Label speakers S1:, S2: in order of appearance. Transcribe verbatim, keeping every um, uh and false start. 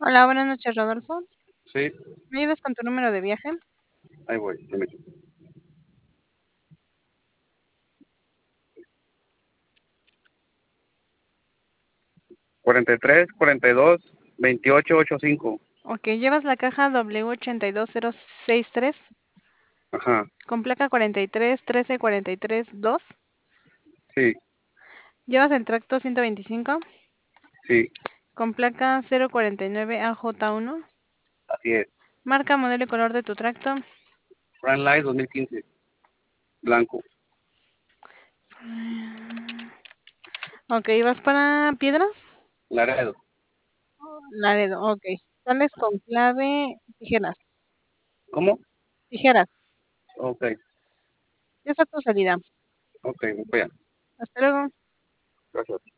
S1: Hola, buenas noches, Rodolfo.
S2: Sí,
S1: ¿Me ayudas con tu número de viaje?
S2: ahí voy. Dime. cuarenta y tres, cuarenta y dos, veintiocho, ochenta y cinco.
S1: Ok, llevas la caja W ochenta y dos cero sesenta y tres
S2: Ajá,
S1: con placa cuarenta y tres trece cuarenta y tres dos.
S2: sí,
S1: Llevas el tracto ciento veinticinco
S2: sí,
S1: con placa cero cuarenta y nueve A J uno.
S2: así es.
S1: Marca, modelo y color de tu tracto.
S2: Grand Light dos mil quince, blanco.
S1: Ok, ¿vas para Piedras?
S2: Laredo.
S1: Laredo, ok. Sales con clave tijeras.
S2: ¿Cómo?
S1: Tijeras.
S2: Ok,
S1: Ya está tu salida.
S2: ok, voy para allá.
S1: Hasta luego.
S2: Gracias.